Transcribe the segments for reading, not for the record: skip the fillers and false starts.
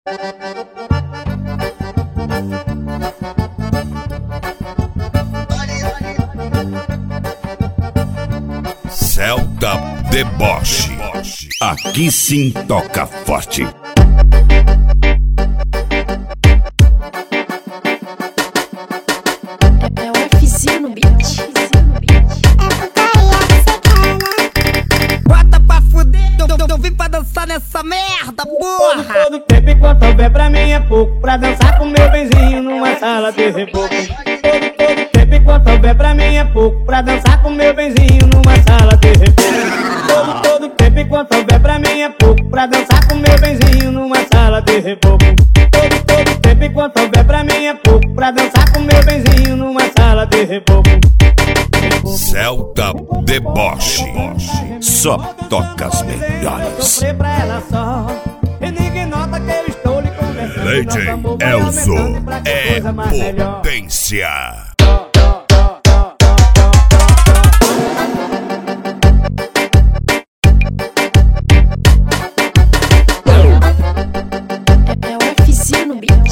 Celta Deboche. Aqui sim toca forte. É o Fzinho no beat. Bota pra fuder, eu vim pra dançar nessa merda, porra! Todo tempo enquanto houver pra mim é pouco, pra dançar com meu benzinho numa sala de reboco. Todo tempo enquanto houver pra mim é pouco, pra dançar com meu benzinho numa sala de reboco. Todo tempo enquanto houver pra mim é pouco, pra dançar com meu benzinho numa sala de reboco. Todo tempo enquanto houver pra mim é pouco, pra dançar com meu benzinho numa sala de reboco. Celta Deboche. Só toca as melhores. Leite Elzo é potência. É o Fzinho no beat.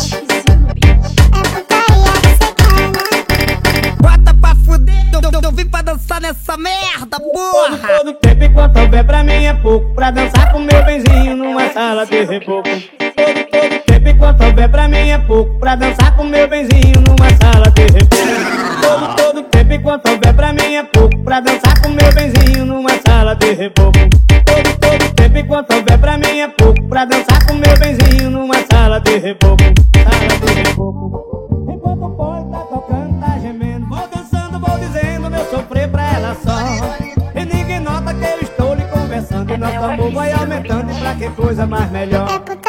Bota pra fuder, eu vim pra dançar nessa merda, porra! Todo tempo enquanto houver pra mim é pouco, pra dançar com meu benzinho numa sala de reboco. Todo tempo enquanto houver pra mim é pouco, pra dançar com meu benzinho numa sala de reboco. Todo tempo enquanto houver pra mim é pouco, pra dançar com meu benzinho numa sala de reboco. Todo tempo enquanto houver pra mim é pouco, pra dançar com meu benzinho numa sala de reboco. Sala de reboco. Enquanto o pole tá tocando, tá gemendo, vou dançando, vou dizendo meu sofrer pra ela só. E ninguém nota que eu estou lhe conversando, e nosso amor vai aumentando, e pra que coisa mais melhor.